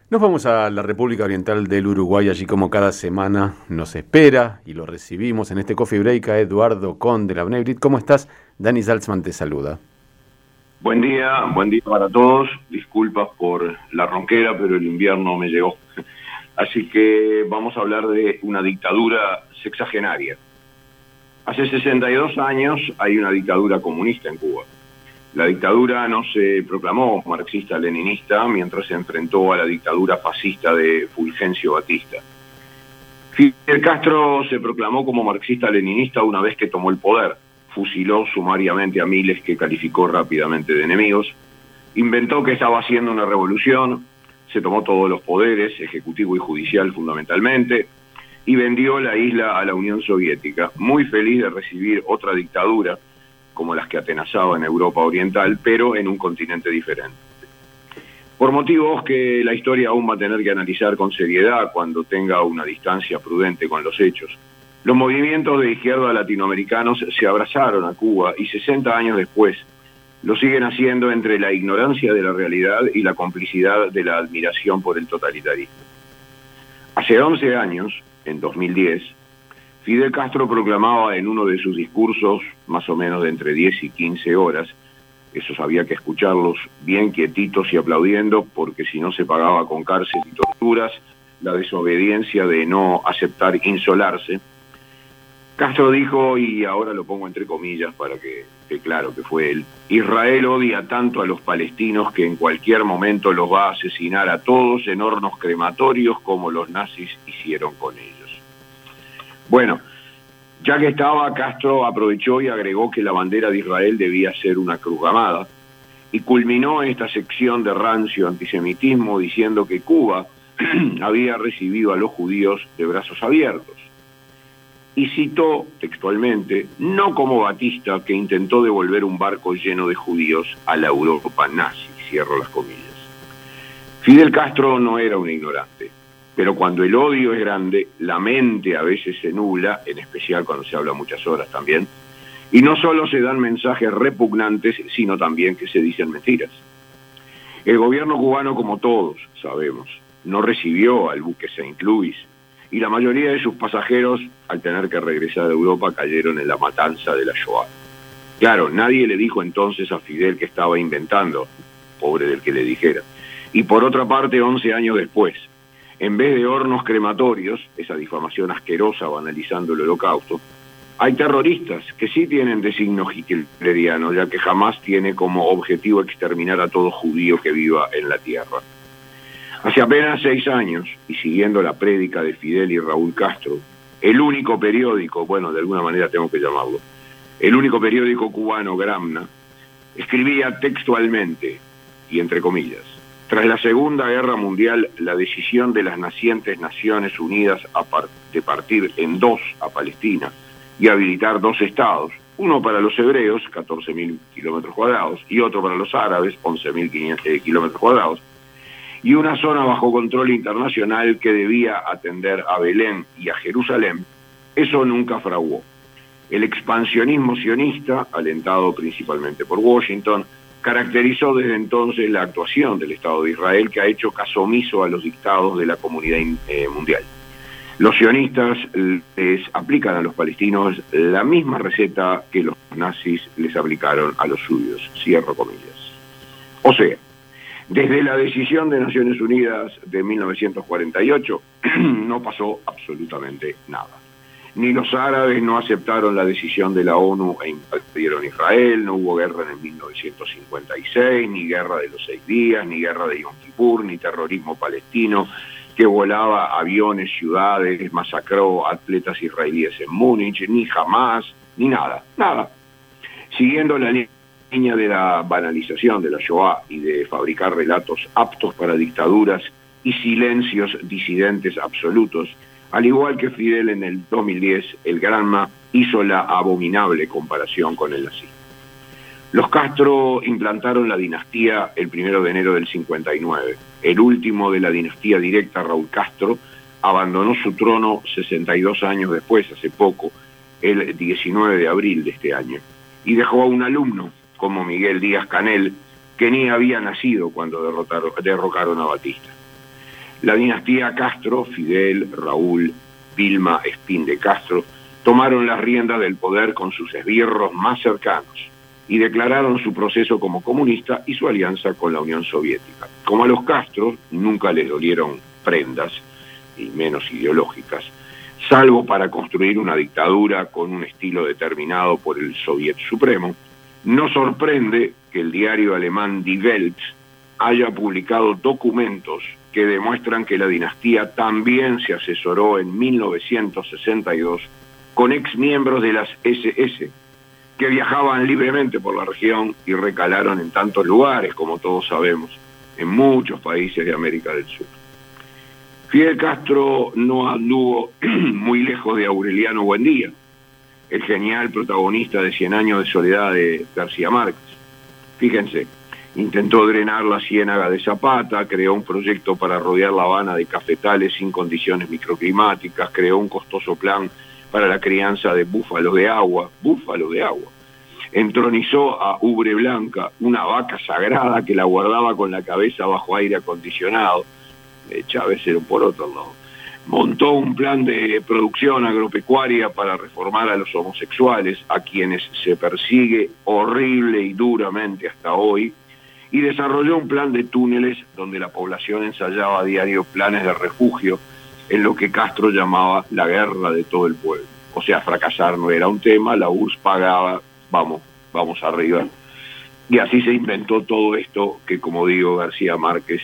Nos vamos a la República Oriental del Uruguay, allí como cada semana nos espera y lo recibimos en este Coffee Break a Eduardo Conde, la Bnebrit. ¿Cómo estás? Dani Salzman te saluda. Buen día para todos. Disculpas por la ronquera, pero el invierno me llegó. Así que vamos a hablar de una dictadura sexagenaria. Hace 62 años hay una dictadura comunista en Cuba. La dictadura no se proclamó marxista-leninista mientras se enfrentó a la dictadura fascista de Fulgencio Batista. Fidel Castro se proclamó como marxista-leninista una vez que tomó el poder. Fusiló sumariamente a miles que calificó rápidamente de enemigos. Inventó que estaba haciendo una revolución. Se tomó todos los poderes, ejecutivo y judicial fundamentalmente, y vendió la isla a la Unión Soviética, muy feliz de recibir otra dictadura como las que atenazaba en Europa Oriental, pero en un continente diferente. Por motivos que la historia aún va a tener que analizar con seriedad cuando tenga una distancia prudente con los hechos, los movimientos de izquierda latinoamericanos se abrazaron a Cuba y 60 años después lo siguen haciendo entre la ignorancia de la realidad y la complicidad de la admiración por el totalitarismo. Hace 11 años, en 2010, Fidel Castro proclamaba en uno de sus discursos, más o menos de entre 10 y 15 horas, esos había que escucharlos bien quietitos y aplaudiendo, porque si no se pagaba con cárcel y torturas, la desobediencia de no aceptar insolarse. Castro dijo, y ahora lo pongo entre comillas para que claro que fue él: Israel odia tanto a los palestinos que en cualquier momento los va a asesinar a todos en hornos crematorios como los nazis hicieron con ellos. Bueno, ya que estaba, Castro aprovechó y agregó que la bandera de Israel debía ser una cruz gamada, y culminó esta sección de rancio antisemitismo diciendo que Cuba había recibido a los judíos de brazos abiertos. Y citó textualmente, no como Batista, que intentó devolver un barco lleno de judíos a la Europa nazi, cierro las comillas. Fidel Castro no era un ignorante, pero cuando el odio es grande, la mente a veces se nubla, en especial cuando se habla muchas horas también, y no solo se dan mensajes repugnantes, sino también que se dicen mentiras. El gobierno cubano, como todos sabemos, no recibió al buque Saint Louis, y la mayoría de sus pasajeros, al tener que regresar a Europa, cayeron en la matanza de la Shoah. Claro, nadie le dijo entonces a Fidel que estaba inventando, pobre del que le dijera. Y por otra parte, 11 años después, en vez de hornos crematorios, esa difamación asquerosa banalizando el Holocausto, hay terroristas que sí tienen designo hitleriano, ya que jamás tiene como objetivo exterminar a todo judío que viva en la tierra. Hace apenas 6 años, y siguiendo la prédica de Fidel y Raúl Castro, el único periódico, bueno, de alguna manera tengo que llamarlo, el único periódico cubano, Gramna, escribía textualmente, y entre comillas, tras la Segunda Guerra Mundial, la decisión de las nacientes Naciones Unidas de partir en dos a Palestina y habilitar 2 estados, uno para los hebreos, 14.000 kilómetros cuadrados, y otro para los árabes, 11.500 kilómetros cuadrados, y una zona bajo control internacional que debía atender a Belén y a Jerusalén, eso nunca fraguó. El expansionismo sionista, alentado principalmente por Washington, caracterizó desde entonces la actuación del Estado de Israel, que ha hecho caso omiso a los dictados de la comunidad mundial. Los sionistas les aplican a los palestinos la misma receta que los nazis les aplicaron a los suyos, cierro comillas. O sea, desde la decisión de Naciones Unidas de 1948 no pasó absolutamente nada. Ni los árabes no aceptaron la decisión de la ONU e invadieron Israel, no hubo guerra en el 1956, ni guerra de los 6 días, ni guerra de Yom Kippur, ni terrorismo palestino que volaba aviones, ciudades, masacró atletas israelíes en Múnich, ni Hamas, ni nada. Siguiendo la línea de la banalización de la Shoah y de fabricar relatos aptos para dictaduras y silencios disidentes absolutos, al igual que Fidel en el 2010, el Granma hizo la abominable comparación con el nazismo. Los Castro implantaron la dinastía el 1 de enero del 59. El último de la dinastía directa, Raúl Castro, abandonó su trono 62 años después, hace poco, el 19 de abril de este año, y dejó a un alumno, como Miguel Díaz-Canel, que ni había nacido cuando derrocaron a Batista. La dinastía Castro, Fidel, Raúl, Vilma Espín de Castro, tomaron las riendas del poder con sus esbirros más cercanos y declararon su proceso como comunista y su alianza con la Unión Soviética. Como a los Castro nunca les dolieron prendas, y menos ideológicas, salvo para construir una dictadura con un estilo determinado por el Soviet Supremo, no sorprende que el diario alemán Die Welt haya publicado documentos que demuestran que la dinastía también se asesoró en 1962 con exmiembros de las SS, que viajaban libremente por la región y recalaron en tantos lugares, como todos sabemos, en muchos países de América del Sur. Fidel Castro no anduvo muy lejos de Aureliano Buendía, el genial protagonista de 100 años de soledad de García Márquez. Fíjense, intentó drenar la ciénaga de Zapata, creó un proyecto para rodear La Habana de cafetales sin condiciones microclimáticas, creó un costoso plan para la crianza de búfalos de agua, entronizó a Ubre Blanca, una vaca sagrada que la guardaba con la cabeza bajo aire acondicionado. Chávez era por otro lado. Montó un plan de producción agropecuaria para reformar a los homosexuales, a quienes se persigue horrible y duramente hasta hoy, y desarrolló un plan de túneles donde la población ensayaba a diario planes de refugio en lo que Castro llamaba la guerra de todo el pueblo. O sea, fracasar no era un tema, la URSS pagaba, vamos arriba. Y así se inventó todo esto que, como digo, García Márquez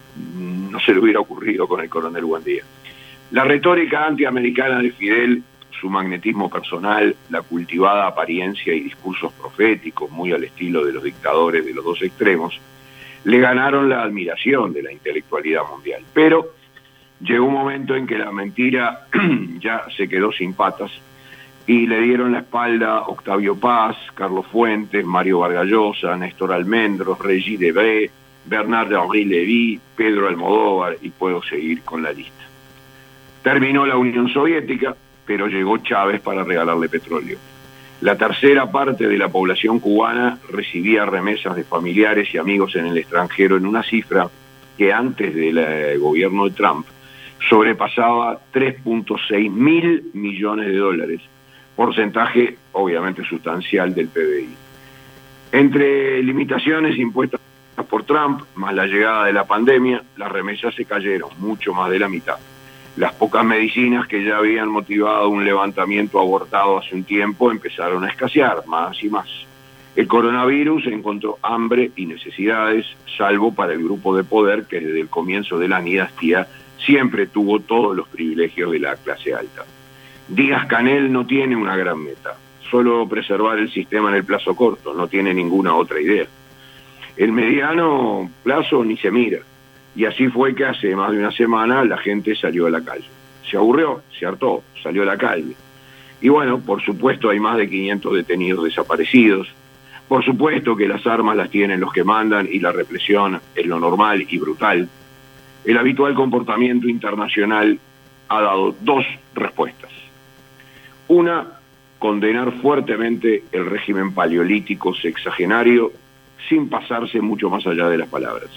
no se le hubiera ocurrido con el coronel Buendía. La retórica antiamericana de Fidel, su magnetismo personal, la cultivada apariencia y discursos proféticos, muy al estilo de los dictadores de los dos extremos, le ganaron la admiración de la intelectualidad mundial. Pero llegó un momento en que la mentira ya se quedó sin patas y le dieron la espalda Octavio Paz, Carlos Fuentes, Mario Vargas Llosa, Néstor Almendros, Regis Debray, Bernard-Henri Lévy, Pedro Almodóvar, y puedo seguir con la lista. Terminó la Unión Soviética, pero llegó Chávez para regalarle petróleo. La tercera parte de la población cubana recibía remesas de familiares y amigos en el extranjero en una cifra que antes del gobierno de Trump sobrepasaba 3.6 mil millones de dólares, porcentaje obviamente sustancial del PBI. Entre limitaciones impuestas por Trump, más la llegada de la pandemia, las remesas se cayeron, mucho más de la mitad. Las pocas medicinas que ya habían motivado un levantamiento abortado hace un tiempo empezaron a escasear, más y más. El coronavirus encontró hambre y necesidades, salvo para el grupo de poder que desde el comienzo de la dinastía siempre tuvo todos los privilegios de la clase alta. Díaz-Canel no tiene una gran meta, solo preservar el sistema en el plazo corto, no tiene ninguna otra idea. El mediano plazo ni se mira, y así fue que hace más de una semana la gente salió a la calle. Se aburrió, se hartó, salió a la calle. Y bueno, por supuesto hay más de 500 detenidos desaparecidos, por supuesto que las armas las tienen los que mandan y la represión es lo normal y brutal. El habitual comportamiento internacional ha dado dos respuestas. Una, condenar fuertemente el régimen paleolítico sexagenario sin pasarse mucho más allá de las palabras.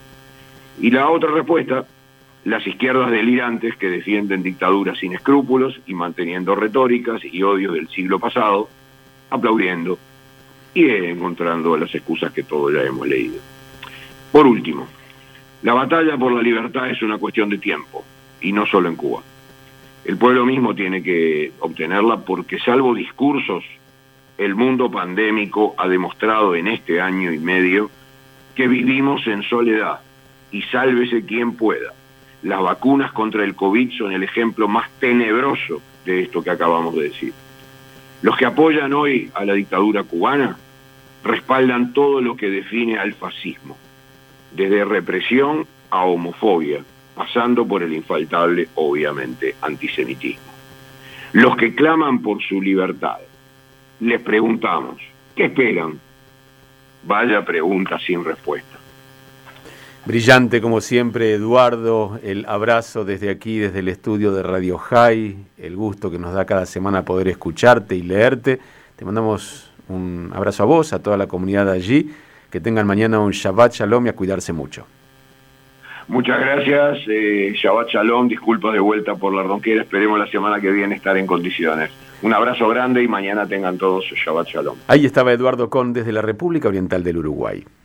Y la otra respuesta, las izquierdas delirantes que defienden dictaduras sin escrúpulos y manteniendo retóricas y odios del siglo pasado, aplaudiendo y encontrando las excusas que todos ya hemos leído. Por último, la batalla por la libertad es una cuestión de tiempo, y no solo en Cuba. El pueblo mismo tiene que obtenerla porque, salvo discursos, el mundo pandémico ha demostrado en este año y medio que vivimos en soledad, y sálvese quien pueda. Las vacunas contra el COVID son el ejemplo más tenebroso de esto que acabamos de decir. Los que apoyan hoy a la dictadura cubana respaldan todo lo que define al fascismo, desde represión a homofobia, pasando por el infaltable, obviamente, antisemitismo. Los que claman por su libertad, les preguntamos, ¿qué esperan? Vaya pregunta sin respuesta. Brillante como siempre, Eduardo, el abrazo desde aquí, desde el estudio de Radio High, el gusto que nos da cada semana poder escucharte y leerte. Te mandamos un abrazo a vos, a toda la comunidad allí, que tengan mañana un Shabbat Shalom y a cuidarse mucho. Muchas gracias, Shabbat Shalom, disculpas de vuelta por la ronquera, esperemos la semana que viene estar en condiciones. Un abrazo grande y mañana tengan todos Shabbat Shalom. Ahí estaba Eduardo Con desde la República Oriental del Uruguay.